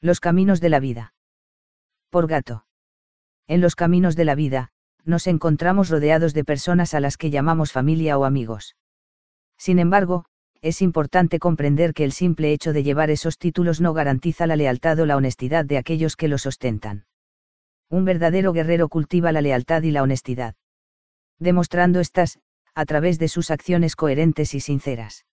Los caminos de la vida. Por Gato. En los caminos de la vida, nos encontramos rodeados de personas a las que llamamos familia o amigos. Sin embargo, es importante comprender que el simple hecho de llevar esos títulos no garantiza la lealtad o la honestidad de aquellos que los ostentan. Un verdadero guerrero cultiva la lealtad y la honestidad, demostrando estas, a través de sus acciones coherentes y sinceras.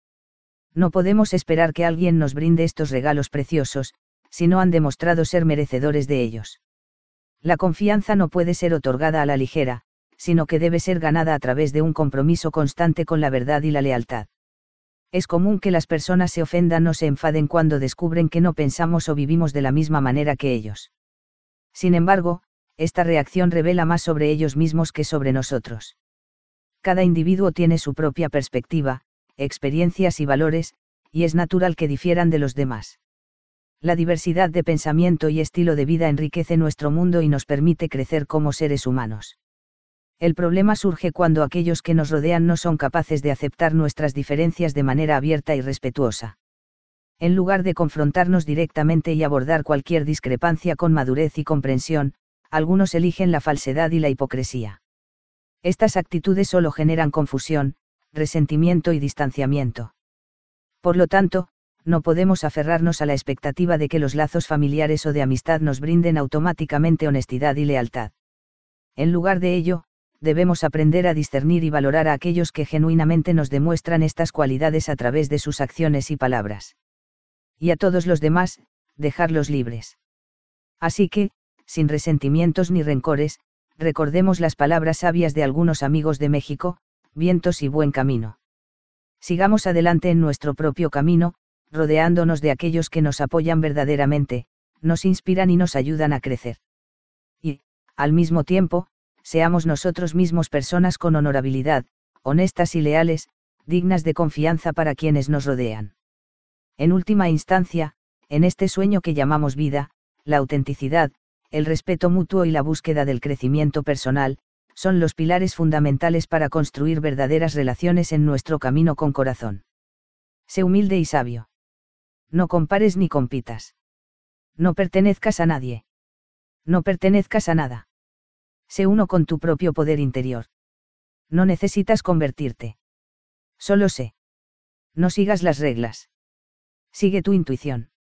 No podemos esperar que alguien nos brinde estos regalos preciosos, si no han demostrado ser merecedores de ellos. La confianza no puede ser otorgada a la ligera, sino que debe ser ganada a través de un compromiso constante con la verdad y la lealtad. Es común que las personas se ofendan o se enfaden cuando descubren que no pensamos o vivimos de la misma manera que ellos. Sin embargo, esta reacción revela más sobre ellos mismos que sobre nosotros. Cada individuo tiene su propia perspectiva, experiencias y valores, y es natural que difieran de los demás. La diversidad de pensamiento y estilo de vida enriquece nuestro mundo y nos permite crecer como seres humanos. El problema surge cuando aquellos que nos rodean no son capaces de aceptar nuestras diferencias de manera abierta y respetuosa. En lugar de confrontarnos directamente y abordar cualquier discrepancia con madurez y comprensión, algunos eligen la falsedad y la hipocresía. Estas actitudes solo generan confusión, resentimiento y distanciamiento. Por lo tanto, no podemos aferrarnos a la expectativa de que los lazos familiares o de amistad nos brinden automáticamente honestidad y lealtad. En lugar de ello, debemos aprender a discernir y valorar a aquellos que genuinamente nos demuestran estas cualidades a través de sus acciones y palabras. Y a todos los demás, dejarlos libres. Así que, sin resentimientos ni rencores, recordemos las palabras sabias de algunos amigos de México: vientos y buen camino. Sigamos adelante en nuestro propio camino, rodeándonos de aquellos que nos apoyan verdaderamente, nos inspiran y nos ayudan a crecer. Y, al mismo tiempo, seamos nosotros mismos personas con honorabilidad, honestas y leales, dignas de confianza para quienes nos rodean. En última instancia, en este sueño que llamamos vida, la autenticidad, el respeto mutuo y la búsqueda del crecimiento personal, son los pilares fundamentales para construir verdaderas relaciones en nuestro camino con corazón. Sé humilde y sabio. No compares ni compitas. No pertenezcas a nadie. No pertenezcas a nada. Sé uno con tu propio poder interior. No necesitas convertirte. Solo sé. No sigas las reglas. Sigue tu intuición.